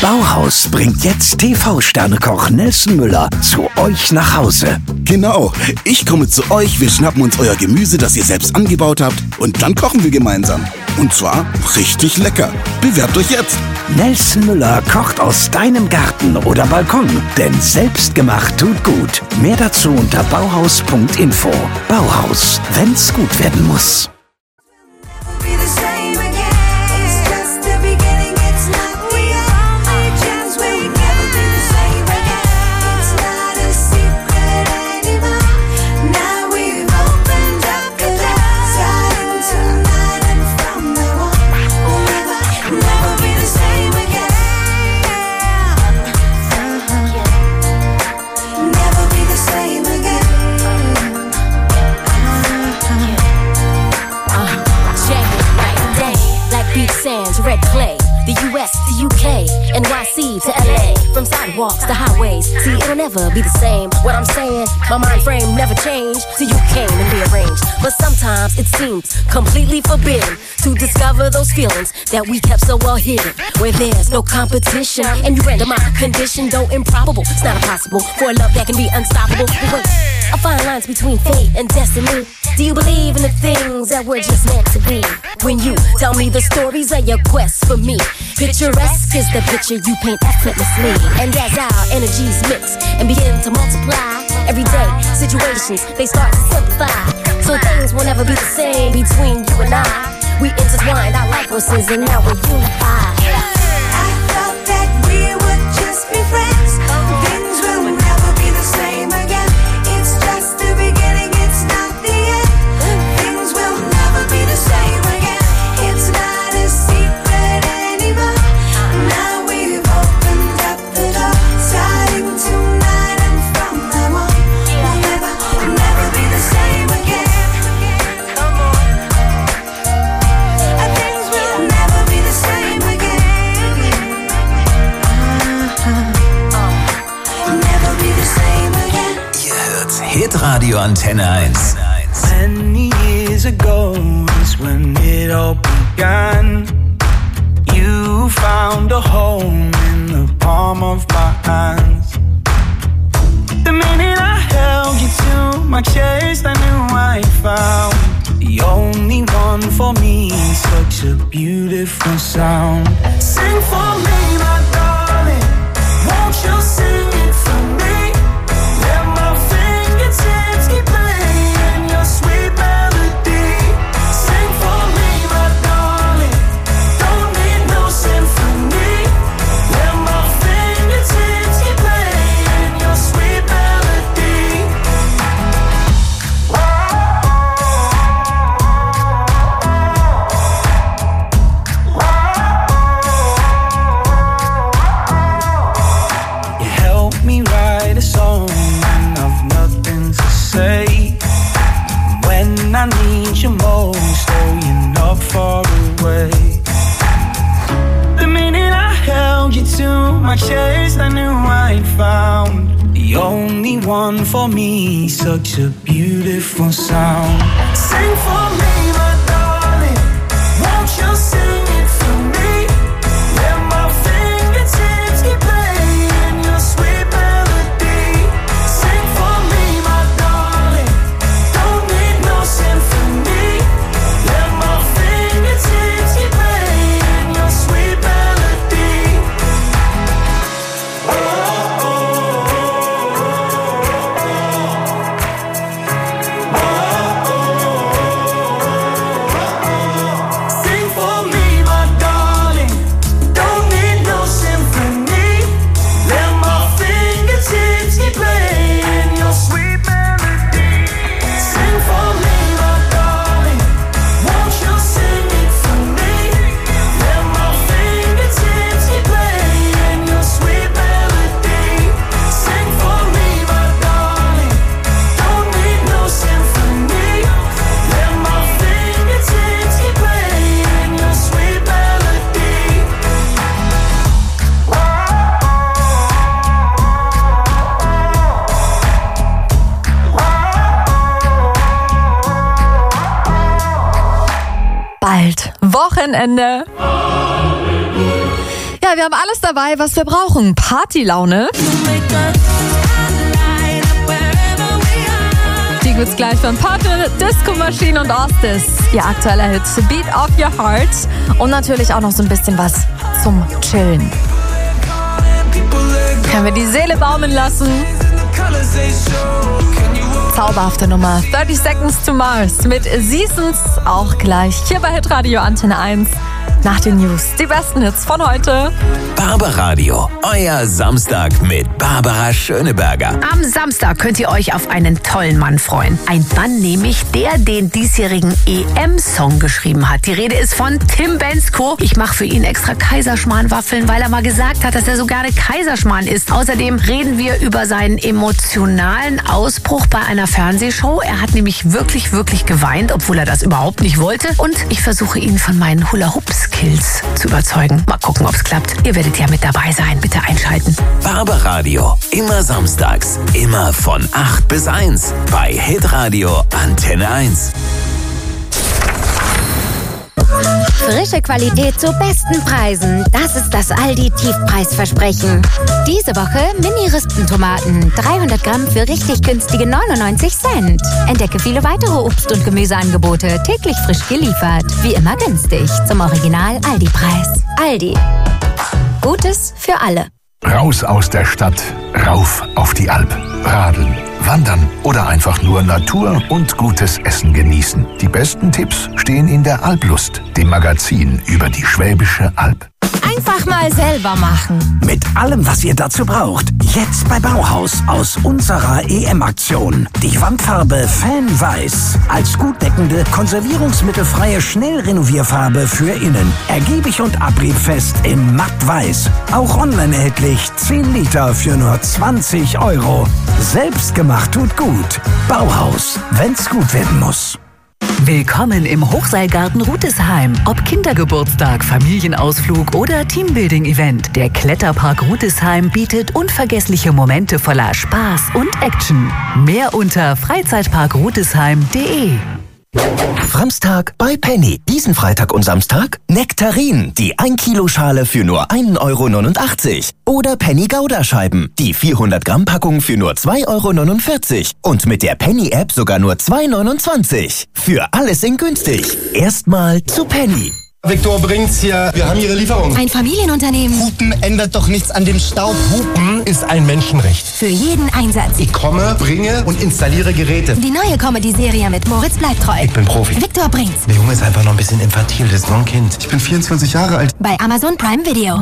Bauhaus bringt jetzt TV-Sternekoch Nelson Müller zu euch nach Hause. Genau, ich komme zu euch, wir schnappen uns euer Gemüse, das ihr selbst angebaut habt, und dann kochen wir gemeinsam. Und zwar richtig lecker. Bewerbt euch jetzt. Nelson Müller kocht aus deinem Garten oder Balkon, denn selbstgemacht tut gut. Mehr dazu unter bauhaus.info. Bauhaus, wenn's gut werden muss. Red clay, the US to UK, NYC to LA, from sidewalks to highways. See, it'll never be the same. What I'm saying, my mind frame never changed till you came and rearranged. But sometimes it seems completely forbidden to discover those feelings that we kept so well hidden. Where there's no competition and you render my condition, though improbable, it's not impossible for a love that can be unstoppable. But wait, I find lines between fate and destiny. Do you believe in the things that were just meant to be? When you tell me the stories of your quest for me, picturesque is the picture you paint effortlessly. And as our energies mix and begin to multiply, everyday situations, they start to simplify. So things will never be the same between you and I. We intertwined our life forces and now we're unified. I thought that we would just be friends. Things will never be the same again. It's just the beginning, it's not the end. Things will never be the same again. It's not a secret anymore. Now we've opened up the door, starting tonight and from now on. We'll never be the same again. Come on. Things will never be the same again. Never be the same again. Ihr hört Hitradio Antenne 1. Many years ago is when it all began. You found a home in the palm of my hands. The minute I held you to my chest, I knew I found the only one for me. Such a beautiful sound. Sing for me, my darling. Won't you sing it for me? Let my fingertips keep playing your sweet melody. Sing for me, my darling. Don't need no symphony. Let my fingertips keep playing your sweet melody. You help me write a song when I've nothing to say. When I need you most, oh, you're not far away. The minute I held you to my chest, I knew I'd found the only one for me. Such a beautiful sound. Sing for me, my darling. Won't you sing it for me? Let my fingertips keep playing your sweet melody. Sing for me, my darling. Don't need no symphony. Let my fingertips keep playing your sweet melody. Sing for me, my darling. Don't need no symphony. Let my fingertips keep playing your sweet melody. Sing for me, my darling. Won't you sing it for me? Let my fingertips keep playing your sweet melody. Sing for me, my darling. Don't need no symphony. Let my fingertips keep playing your sweet melody. Bald Wochenende. Ja, wir haben alles dabei, was wir brauchen. Partylaune. Die gibt's gleich von Partner, Disco Machine und Ostis. Ihr aktueller Hit Beat of Your Heart. Und natürlich auch noch so ein bisschen was zum Chillen. Können wir die Seele baumeln lassen? Zauberhafte Nummer 30 Seconds to Mars mit Seasons. Auch gleich hier bei Hitradio Antenne 1. Nach den News die besten Hits von heute. Barbaradio, euer Samstag mit Barbara Schöneberger. Am Samstag könnt ihr euch auf einen tollen Mann freuen. Ein Mann nämlich, der den diesjährigen EM-Song geschrieben hat. Die Rede ist von Tim Bendzko. Ich mache für ihn extra Kaiserschmarrnwaffeln, weil er mal gesagt hat, dass er so gerne Kaiserschmarrn isst. Außerdem reden wir über seinen emotionalen Ausbruch bei einer Fernsehshow. Er hat nämlich wirklich, wirklich geweint, obwohl er das überhaupt nicht wollte. Und ich versuche ihn von meinen Hula-Hoop-Skills zu überzeugen. Mal gucken, ob es klappt. Ihr werdet ja mit dabei sein. Bitte einschalten. Barbaradio, immer samstags, immer von 8 bis 1 bei Hitradio Antenne 1. Frische Qualität zu besten Preisen. Das ist das Aldi-Tiefpreisversprechen. Diese Woche Mini-Rispentomaten. 300 Gramm für richtig günstige 99 Cent. Entdecke viele weitere Obst- und Gemüseangebote. Täglich frisch geliefert. Wie immer günstig. Zum Original Aldi-Preis. Aldi. Gutes für alle. Raus aus der Stadt, rauf auf die Alp. Radeln, wandern oder einfach nur Natur und gutes Essen genießen. Die besten Tipps stehen in der Alplust, dem Magazin über die Schwäbische Alb. Einfach mal selber machen. Mit allem, was ihr dazu braucht. Jetzt bei Bauhaus aus unserer EM-Aktion. Die Wandfarbe Fan Weiß. Als gut deckende, konservierungsmittelfreie Schnellrenovierfarbe für innen. Ergiebig und abriebfest im Matt-Weiß. Auch online erhältlich 10 Liter für nur 20 €. Selbstgemacht tut gut. Bauhaus, wenn's gut werden muss. Willkommen im Hochseilgarten Rudesheim. Ob Kindergeburtstag, Familienausflug oder Teambuilding-Event, der Kletterpark Rudesheim bietet unvergessliche Momente voller Spaß und Action. Mehr unter freizeitparkrudesheim.de. Samstag bei Penny. Diesen Freitag und Samstag Nektarin, die 1-Kilo-Schale für nur 1,89 €. Oder Penny Gouda-Scheiben, die 400-Gramm-Packung für nur 2,49 € Und mit der Penny-App sogar nur 2,29 €. Für alles in günstig. Erstmal zu Penny. Viktor bringt's hier. Wir haben Ihre Lieferung. Ein Familienunternehmen. Hupen ändert doch nichts an dem Staub. Hupen ist ein Menschenrecht. Für jeden Einsatz. Ich komme, bringe und installiere Geräte. Die neue Comedy-Serie mit Moritz bleibt treu. Ich bin Profi. Viktor bringt's. Der Junge ist einfach noch ein bisschen infantil. Das ist nur ein Kind. Ich bin 24 Jahre alt. Bei Amazon Prime Video.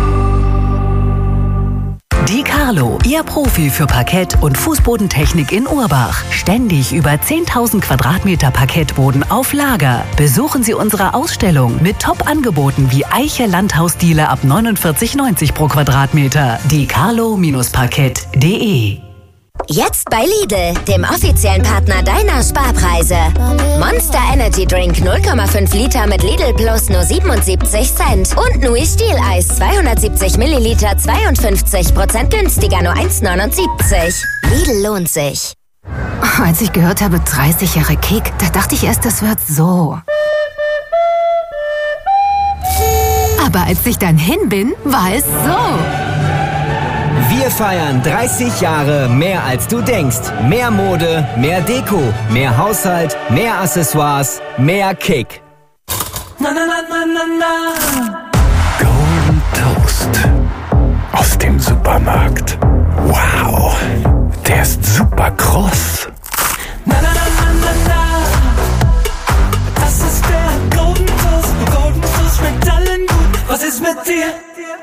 Die Carlo, Ihr Profi für Parkett und Fußbodentechnik in Urbach. Ständig über 10.000 Quadratmeter Parkettboden auf Lager. Besuchen Sie unsere Ausstellung mit Top-Angeboten wie Eiche Landhausdiele ab 49,90 € pro Quadratmeter. Die Carlo-Parkett.de. Jetzt bei Lidl, dem offiziellen Partner deiner Sparpreise. Monster Energy Drink 0,5 Liter mit Lidl Plus nur 77 Cent. Und Nui Stieleis 270 Milliliter 52% günstiger, nur 1,79 €. Lidl lohnt sich. Als ich gehört habe, 30 Jahre Kick, da dachte ich erst, das wird so. Aber als ich dann hin bin, war es so. Wir feiern 30 Jahre mehr als du denkst. Mehr Mode, mehr Deko, mehr Haushalt, mehr Accessoires, mehr Kick. Golden Toast aus dem Supermarkt. Wow, der ist super kross. Das ist der Golden Toast. Golden Toast schmeckt allen gut. Was ist mit dir?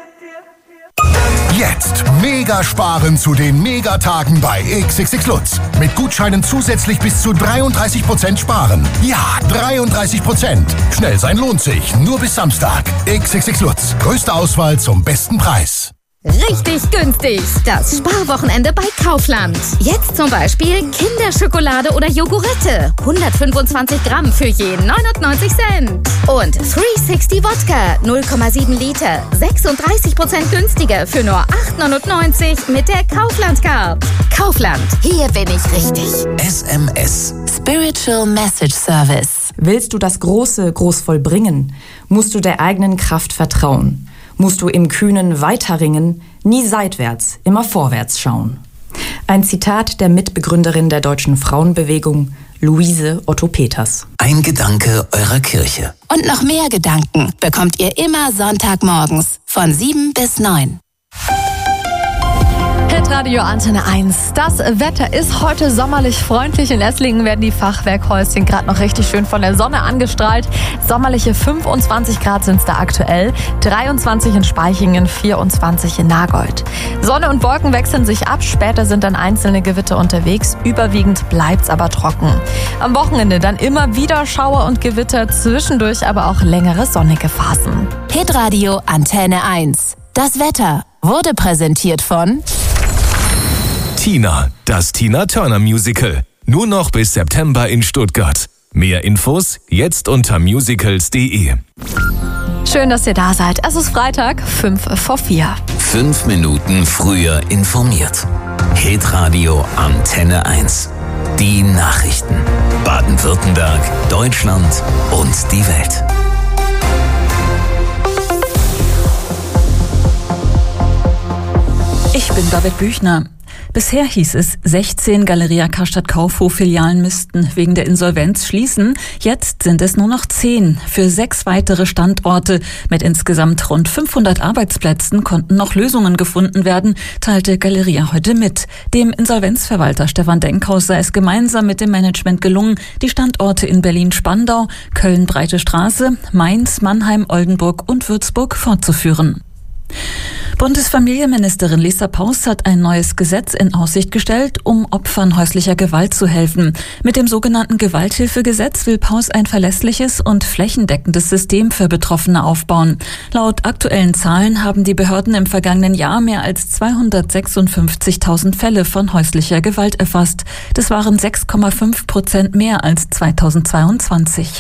Jetzt mega sparen zu den Megatagen bei XXX Lutz. Mit Gutscheinen zusätzlich bis zu 33% sparen. Ja, 33%. Schnell sein lohnt sich. Nur bis Samstag. XXX Lutz. Größte Auswahl zum besten Preis. Richtig günstig. Das Sparwochenende bei Kaufland. Jetzt zum Beispiel Kinderschokolade oder Joghurette. 125 Gramm für je 99 Cent. Und 360 Wodka, 0,7 Liter. 36% günstiger für nur 8,99 € mit der Kaufland Card. Kaufland, hier bin ich richtig. SMS. Spiritual Message Service. Willst du das Große groß vollbringen, musst du der eigenen Kraft vertrauen. musst du im kühnen Weiterringen nie seitwärts, immer vorwärts schauen. Ein Zitat der Mitbegründerin der Deutschen Frauenbewegung, Luise Otto Peters. Ein Gedanke eurer Kirche. Und noch mehr Gedanken bekommt ihr immer Sonntagmorgens von 7 bis 9. Hitradio Antenne 1. Das Wetter ist heute sommerlich freundlich. In Esslingen werden die Fachwerkhäuschen gerade noch richtig schön von der Sonne angestrahlt. Sommerliche 25 Grad sind es da aktuell. 23 in Spaichingen, 24 in Nagold. Sonne und Wolken wechseln sich ab. Später sind dann einzelne Gewitter unterwegs. Überwiegend bleibt's aber trocken. Am Wochenende dann immer wieder Schauer und Gewitter. Zwischendurch aber auch längere sonnige Phasen. Hitradio Antenne 1. Das Wetter wurde präsentiert von Tina, das Tina Turner Musical. Nur noch bis September in Stuttgart. Mehr Infos jetzt unter musicals.de. Schön, dass ihr da seid. Es ist Freitag, 3:55. 5 Minuten früher informiert. Hitradio Antenne 1. Die Nachrichten. Baden-Württemberg, Deutschland und die Welt. Ich bin Babette Büchner. Bisher hieß es, 16 Galeria Karstadt Kaufhof-Filialen müssten wegen der Insolvenz schließen. Jetzt sind es nur noch 10. Für 6 weitere Standorte mit insgesamt rund 500 Arbeitsplätzen konnten noch Lösungen gefunden werden, teilte Galeria heute mit. Dem Insolvenzverwalter Stefan Denkhaus sei es gemeinsam mit dem Management gelungen, die Standorte in Berlin-Spandau, Köln-Breite Straße, Mainz, Mannheim, Oldenburg und Würzburg fortzuführen. Bundesfamilienministerin Lisa Paus hat ein neues Gesetz in Aussicht gestellt, um Opfern häuslicher Gewalt zu helfen. Mit dem sogenannten Gewalthilfegesetz will Paus ein verlässliches und flächendeckendes System für Betroffene aufbauen. Laut aktuellen Zahlen haben die Behörden im vergangenen Jahr mehr als 256.000 Fälle von häuslicher Gewalt erfasst. Das waren 6,5% mehr als 2022.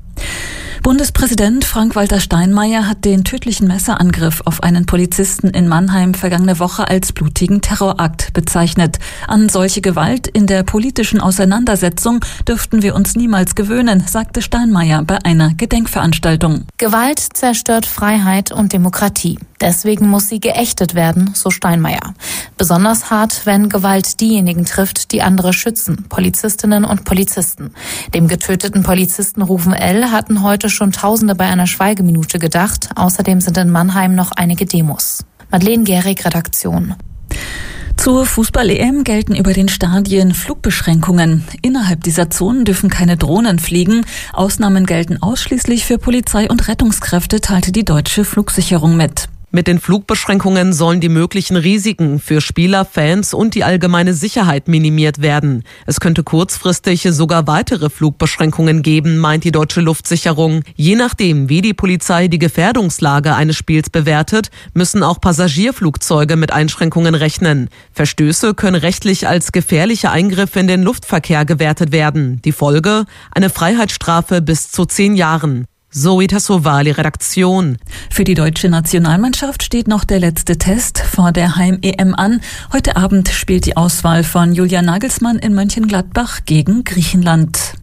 Bundespräsident Frank-Walter Steinmeier hat den tödlichen Messerangriff auf einen Polizisten in Mannheim vergangene Woche als blutigen Terrorakt bezeichnet. An solche Gewalt in der politischen Auseinandersetzung dürften wir uns niemals gewöhnen, sagte Steinmeier bei einer Gedenkveranstaltung. Gewalt zerstört Freiheit und Demokratie. Deswegen muss sie geächtet werden, so Steinmeier. Besonders hart, wenn Gewalt diejenigen trifft, die andere schützen, Polizistinnen und Polizisten. Dem getöteten Polizisten Rufen L. hatten heute schon Tausende bei einer Schweigeminute gedacht. Außerdem sind in Mannheim noch einige Demos. Madeleine Gehrig, Redaktion. Zur Fußball-EM gelten über den Stadien Flugbeschränkungen. Innerhalb dieser Zonen dürfen keine Drohnen fliegen. Ausnahmen gelten ausschließlich für Polizei und Rettungskräfte, teilte die Deutsche Flugsicherung mit. Mit den Flugbeschränkungen sollen die möglichen Risiken für Spieler, Fans und die allgemeine Sicherheit minimiert werden. Es könnte kurzfristig sogar weitere Flugbeschränkungen geben, meint die Deutsche Luftsicherung. Je nachdem, wie die Polizei die Gefährdungslage eines Spiels bewertet, müssen auch Passagierflugzeuge mit Einschränkungen rechnen. Verstöße können rechtlich als gefährliche Eingriffe in den Luftverkehr gewertet werden. Die Folge? Eine Freiheitsstrafe bis zu 10 Jahren. Zoe Tassovali, Redaktion. Für die deutsche Nationalmannschaft steht noch der letzte Test vor der Heim-EM an. Heute Abend spielt die Auswahl von Julian Nagelsmann in Mönchengladbach gegen Griechenland.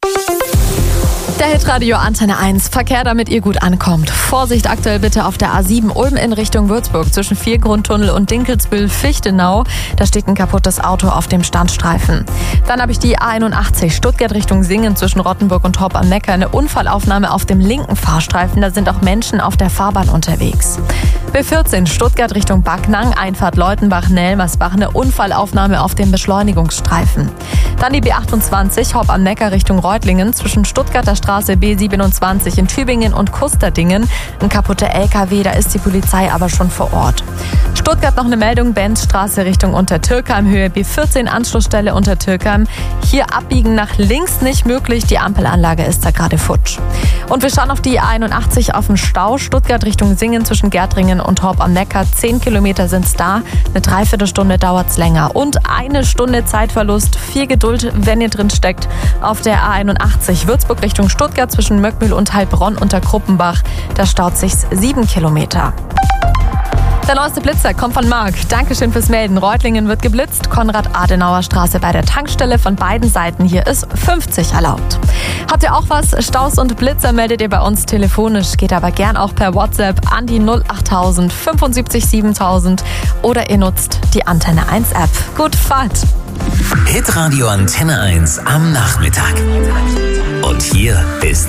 Der Hitradio Antenne 1. Verkehr, damit ihr gut ankommt. Vorsicht aktuell bitte auf der A7 Ulm in Richtung Würzburg zwischen Viergrundtunnel und Dinkelsbühl-Fichtenau. Da steht ein kaputtes Auto auf dem Standstreifen. Dann habe ich die A81 Stuttgart Richtung Singen zwischen Rottenburg und Horb am Neckar. Eine Unfallaufnahme auf dem linken Fahrstreifen. Da sind auch Menschen auf der Fahrbahn unterwegs. B14 Stuttgart Richtung Backnang, Einfahrt Leutenbach-Nelmersbach. Eine Unfallaufnahme auf dem Beschleunigungsstreifen. Dann die B28 Horb am Neckar Richtung Reutlingen zwischen Stuttgarter Straße B27 in Tübingen und Kusterdingen. Ein kaputter LKW, da ist die Polizei aber schon vor Ort. Stuttgart noch eine Meldung, Benzstraße Richtung Untertürkheim, Höhe B14, Anschlussstelle Untertürkheim. Hier abbiegen nach links nicht möglich, die Ampelanlage ist da gerade futsch. Und wir schauen auf die A81 auf den Stau, Stuttgart Richtung Singen zwischen Gärtringen und Horb am Neckar. 10 Kilometer sind's da, eine Dreiviertelstunde dauert's länger. Und 1 Stunde Zeitverlust, viel Geduld, wenn ihr drin steckt. Auf der A81 Würzburg Richtung Stuttgart zwischen Möckmühl und Heilbronn unter Kruppenbach, da staut sich's 7 Kilometer. Der neueste Blitzer kommt von Marc. Dankeschön fürs Melden. Reutlingen wird geblitzt. Konrad-Adenauer-Straße bei der Tankstelle. Von beiden Seiten hier ist 50 erlaubt. Habt ihr auch was? Staus und Blitzer meldet ihr bei uns telefonisch. Geht aber gern auch per WhatsApp an die 08000 75 7000 oder ihr nutzt die Antenne 1 App. Gut Fahrt! Hitradio Antenne 1 am Nachmittag. Und hier ist